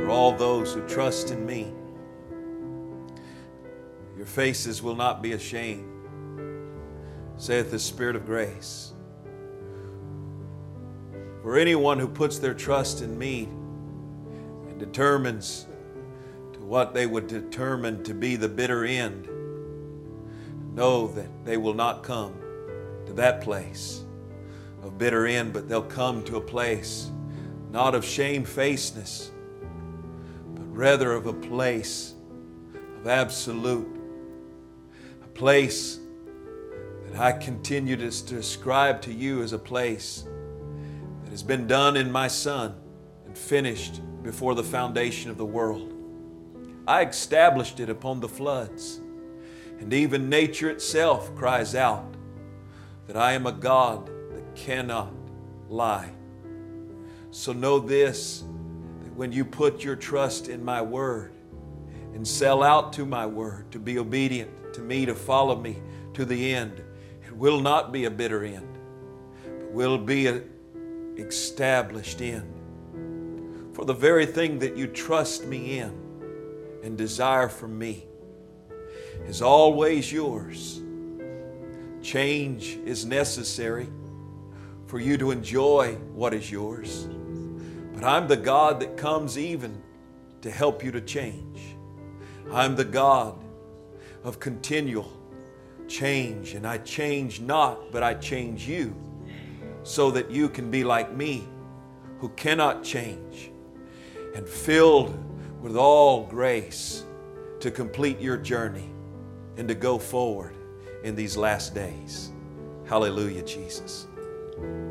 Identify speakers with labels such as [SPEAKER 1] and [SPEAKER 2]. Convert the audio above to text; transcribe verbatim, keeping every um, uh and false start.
[SPEAKER 1] all those who trust in me. Your faces will not be ashamed, saith the Spirit of grace. For anyone who puts their trust in me and determines to what they would determine to be the bitter end, know that they will not come to that place of bitter end, but they'll come to a place not of shamefacedness, but rather of a place of absolute, a place that I continue to describe to you as a place that has been done in my Son and finished before the foundation of the world. I established it upon the floods, and even nature itself cries out that I am a God that cannot lie. So know this, that when you put your trust in my word and sell out to my word, to be obedient to me, to follow me to the end, it will not be a bitter end, but will be an established end. For the very thing that you trust me in and desire from me is always yours. Change is necessary for you to enjoy what is yours. But I'm the God that comes even to help you to change. I'm the God of continual change, and I change not, but I change you so that you can be like me, who cannot change, and filled with all grace to complete your journey and to go forward in these last days. Hallelujah, Jesus.